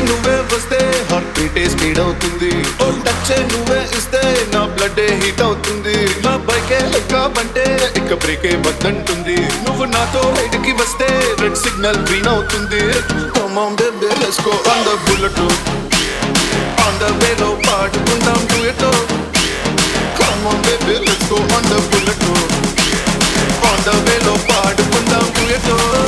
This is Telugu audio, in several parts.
నువ్వే వస్తే హార్ట్ బీటే స్పీడ్ అవుతుంది ఓ టచ్ నువ్వే ఇస్తే నా బ్లడ్ హీట్ అవుతుంది నా బైకే ఎక్కామంటే ఇక బ్రేకే వద్దంటుంది నువ్వు నాతో రైడ్కి వస్తే రెడ్ సిగ్నల్ గ్రీన్ అవుతుంది Come on baby let's go on the bullet on the way లో పాడుకుందాం duet Come on baby let's go on the bullet on the way లో పాడుకుందాం duet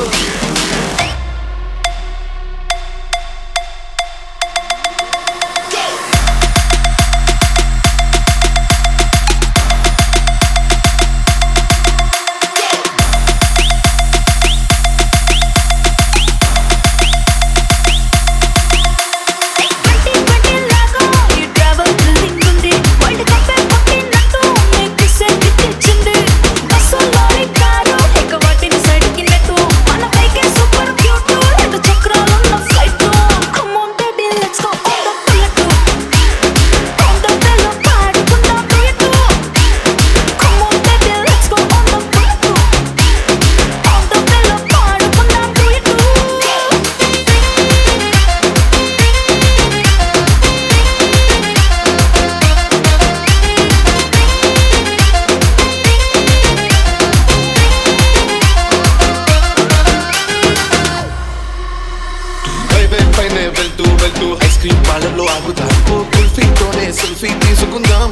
వెళ్తూ వెళ్తూ ఐస్ క్రీమ్ పార్లర్లో ఆగుతాం ఓ కుల్ఫీతోనే సెల్ఫీ తీసుకుందాం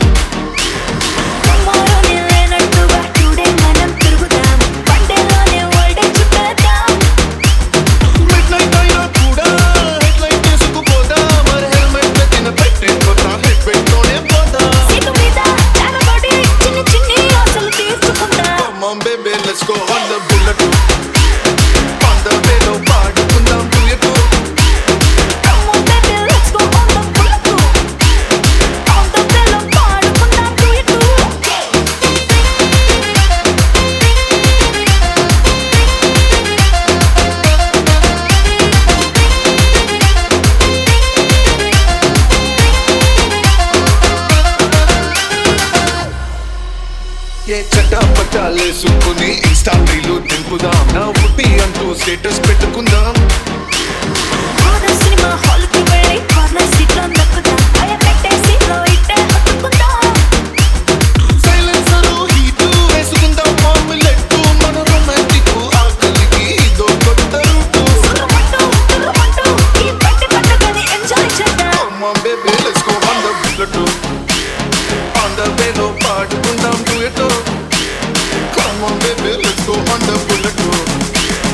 మిడ్ నైట్ అయినా కూడా హెడ్ లైట్ తీసుకుపోదాం మరి హెల్మెట్ పెట్టిన పెట్టేపోతా హెడ్ పెట్టుతోనే పోదాం Come on baby let's go on the bullet on the way లో పాడుకుందాం duet ఏ చట్టాపట్టాలేసుకుని ఇన్స్టా రీలు దింపుదాం నా ఉడ్బి అంటూ స్టేటస్ పెట్టుకుందాం సైలెన్సరు హీటు వేసుకుందాం ఆమ్లెట్ మన రొమాంటిక్ ఆకలికి ఇదో కొత్త route Come on baby let's go on the bullet on the way లో పాడుకుందాం duet Come on baby let's go on the bullet